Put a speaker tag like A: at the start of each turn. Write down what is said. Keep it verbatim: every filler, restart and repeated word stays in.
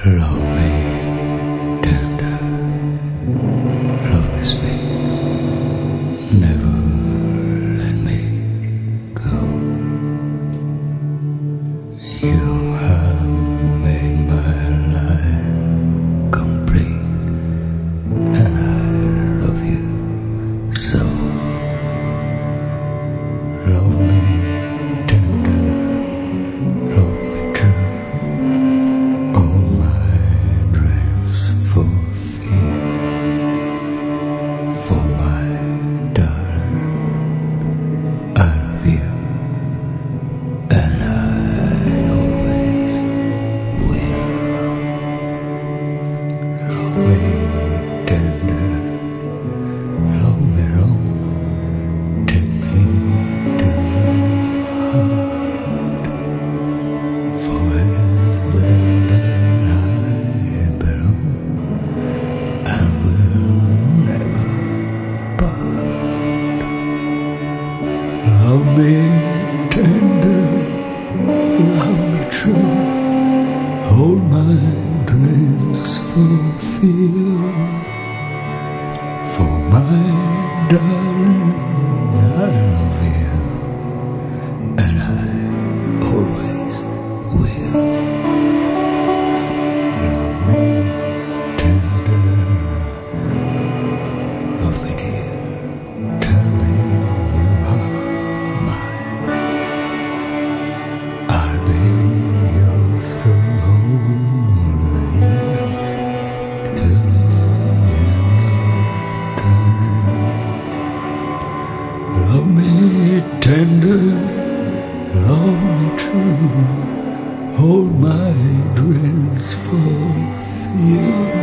A: Love me tender, love me sweet, never let me go. You have made my life complete, and I love you so. Love me tender, love me true, all my dreams fulfill. For my darling, I love you, and I always will. Love me tender, love me long, take me to your heart. For it's there that I belong, and will never part. Love me tender, love me true, all my dreams fulfill. For my darling, I love you, and I always will. Love me tender, love me dear, tell me you are mine. I'll be yours through all the years, till the end of time. Love me tender, love me true, all my dreams fulfill.